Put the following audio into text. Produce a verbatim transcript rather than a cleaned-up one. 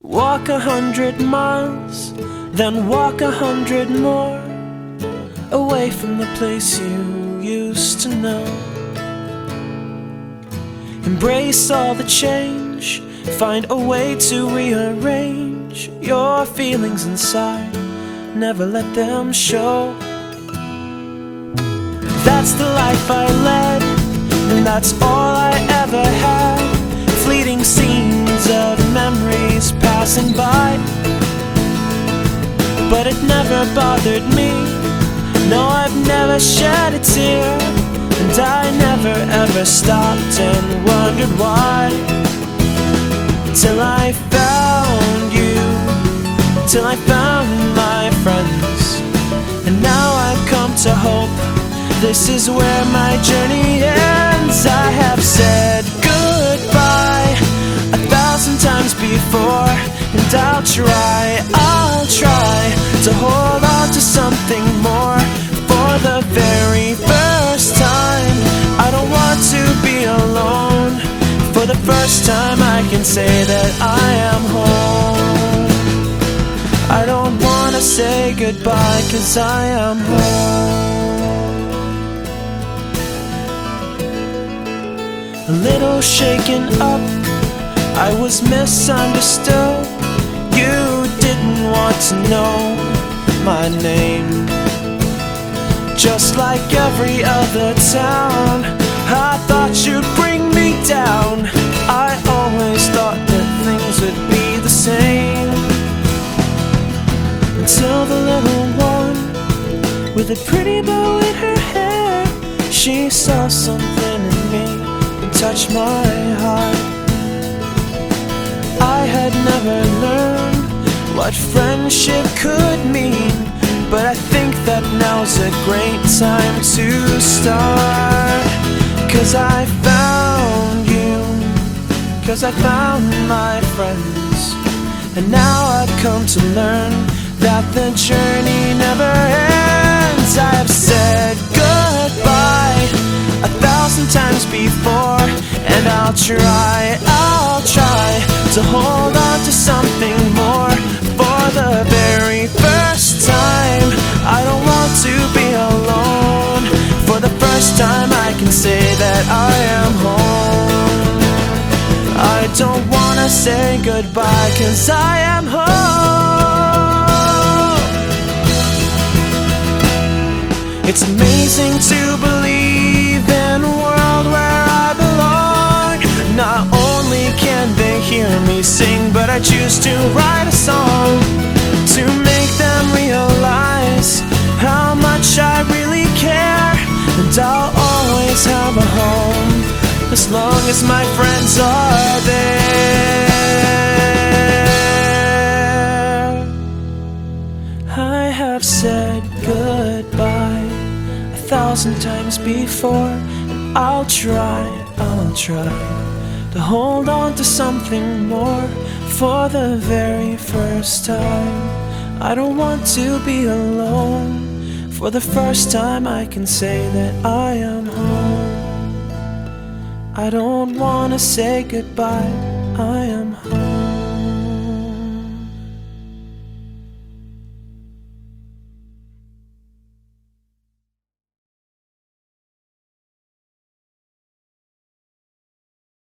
Walk a hundred miles, then walk a hundred more, away from the place you used to know. Embrace all the change, find a way to rearrange your feelings inside, never let them show. That's the life I led, and that's all I ever had. Fleeting scenes of memories passing by, but it never bothered me. No, I've never shed a tear, and I never ever stopped and wondered why. Till I found you, till I found my friends, and now I've come to hope this is where my journey ends. I have said goodbye a thousand times before, and I'll try, I'll try to hold on to something more. For the very first time, I don't want to be alone. For the first time, I can say that I am home. I don't want to say goodbye, 'cause I am home. A little shaken up, I was misunderstood. You didn't want to know my name. Just like every other town, I thought you'd bring me down. I always thought that things would be the same, until the little one with a pretty bow in her hair, she saw something in me and touched my heart. I had never learned what friendship could mean, but I think that now's a great time to start. 'Cause I found you, 'cause I found my friends, and now I've come to learn that the journey never ends. I have said goodbye a thousand times before, and I'll try, I'll try to hold on to something more. For the very first time, I don't want to be alone. For the first time, I can say that I am home. I don't want to say goodbye, 'cause I am home. It's amazing to believe in a world where I belong. Not only can they hear me sing, but I choose to write a song to make them realize how much I really care. And I'll always have a home as long as my friends are there. I have said goodbye a thousand times before, and I'll try, I'll try to hold on to something more. For the very first time, I don't want to be alone. For the first time, I can say that I am home. I don't want to say goodbye, I am home.